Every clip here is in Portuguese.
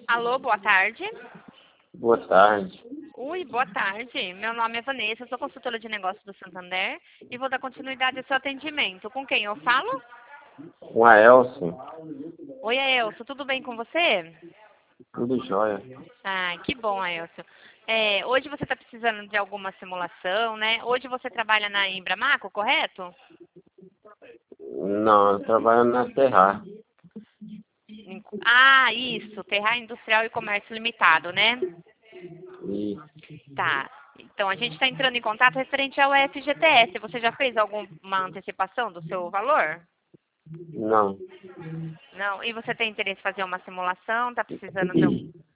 Alô, boa tarde. Boa tarde. Oi, boa tarde. Meu nome é Vanessa, eu sou consultora de negócios do Santander e vou dar continuidade ao seu atendimento. Com quem eu falo? Com a Elson, Oi, Aelso, tudo bem com você? tudo jóia. Ah, que bom, Aelso. Hoje você está precisando de alguma simulação, né? Hoje você trabalha na Embramaco, correto? Não, eu trabalho na Terra. Ah, isso, Terra Industrial e Comércio Limitado, né? E Tá. Então, a gente está entrando em contato referente ao FGTS. Você já fez alguma antecipação do seu valor? não. Não? E você tem interesse em fazer uma simulação? Está precisando de...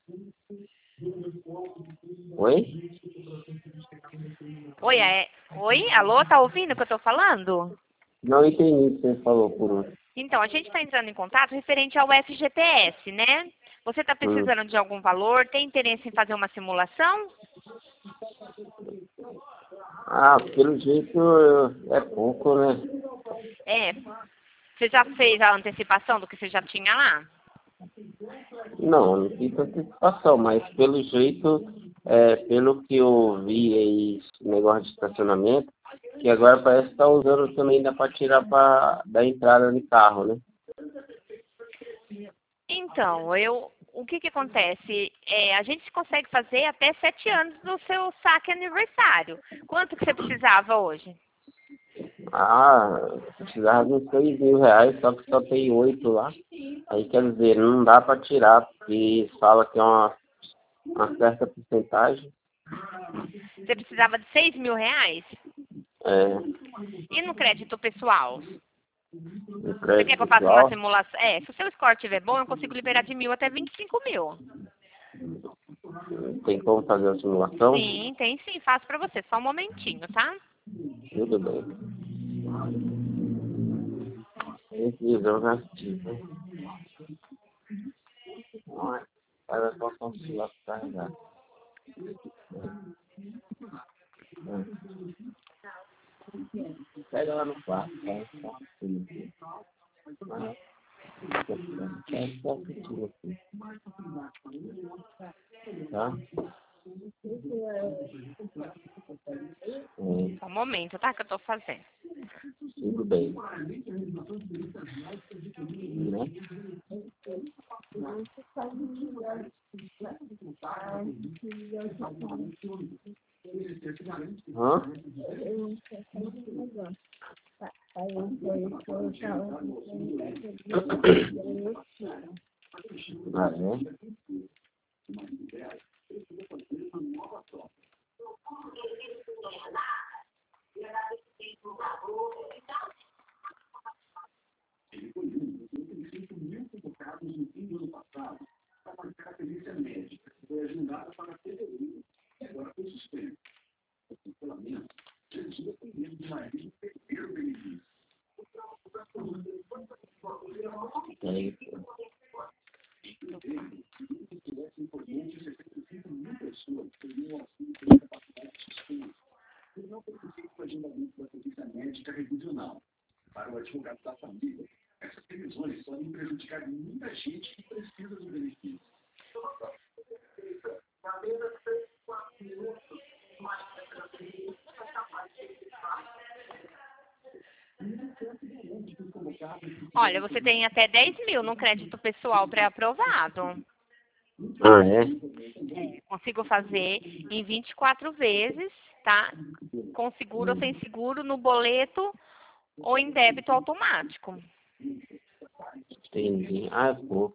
Oi? Oi, Oi? Alô? Tá ouvindo o que eu estou falando? Não entendi o que você falou por último. Então, a gente está entrando em contato referente ao FGTS, né? Você está Hum. precisando de algum valor? Tem interesse em fazer uma simulação? Ah, pelo jeito é pouco, né? É. Você já fez a antecipação do que você já tinha lá? Não, não fiz antecipação, mas pelo jeito, pelo que eu vi aí, esse negócio de estacionamento, que agora parece que está usando também ainda para tirar da entrada de carro, né? Então, o que acontece? A gente consegue fazer até 7 anos do seu saque aniversário. Quanto que você precisava hoje? Ah, precisava de uns 6.000 reais, só que só tem 8 lá. Aí quer dizer, não dá para tirar, porque fala que é uma certa porcentagem. Você precisava de 6.000 reais? É, E no crédito pessoal? no Você quer crédito que eu faça uma pessoal, simulação? Se o seu score estiver bom, eu consigo liberar de 1.000 até 25.000. tem como fazer a simulação? Sim, tem sim, faço pra você. Só um momentinho, tá? Tudo bem. Revisão ativa. Faz a sua consulta carregar. Pega lá no quarto, tá? É só pedir aqui, tá? Só um momento, tá? Que eu tô fazendo. Tudo bem. Né? Hã? Ah, é? Aí, Olha, você tem até 10.000 no crédito pessoal pré-aprovado. ah, é? Consigo fazer em 24 vezes, tá? Com seguro ou sem seguro, no boleto ou em débito automático. Entendi. Ah, pô.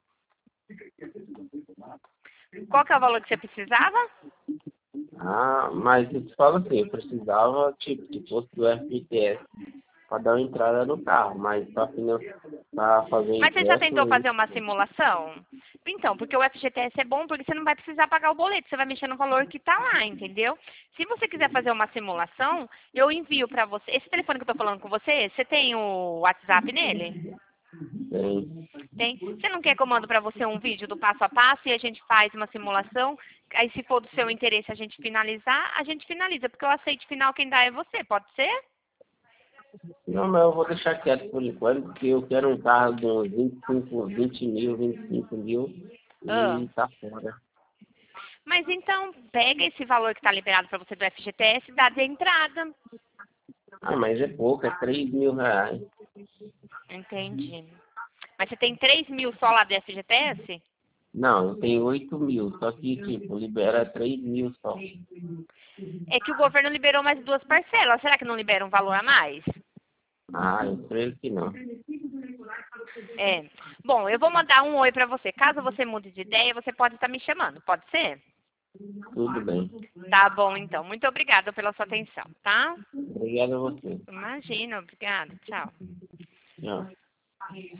Qual que é o valor que você precisava? Ah, mas eu te falo assim, eu precisava, tipo, que fosse do FGTS para dar uma entrada no carro, mas para fazer Mas você já empréstimo tentou aí, fazer uma simulação? Então, porque o FGTS é bom porque você não vai precisar pagar o boleto, você vai mexer no valor que está lá, entendeu? Se você quiser fazer uma simulação, eu envio para você. Esse telefone que eu estou falando com você, você tem o WhatsApp nele? tem. Tem? Você não quer que eu mando para você um vídeo do passo a passo e a gente faz uma simulação? Aí, se for do seu interesse a gente finalizar, a gente finaliza, porque o aceite final quem dá é você, pode ser? Não, mas eu vou deixar quieto por enquanto, porque eu quero um carro de uns 20 mil, 25 mil. Ah. e tá fora. Mas então, pega esse valor que está liberado para você do FGTS e dá de entrada. Ah, mas é pouco, é R$ 3.000. Entendi. Mas você tem 3 mil só lá do FGTS? Não, eu tenho 8.000, só que, tipo, libera 3.000 só. É que o governo liberou mais 2 parcelas. Será que não libera um valor a mais? Ah, eu creio que não. É. Bom, eu vou mandar um oi para você. Caso você mude de ideia, você pode estar me chamando. Pode ser? Tudo bem. Tá bom, então. Muito obrigada pela sua atenção, tá? Obrigado a você. Imagina, obrigada. Tchau. Tchau.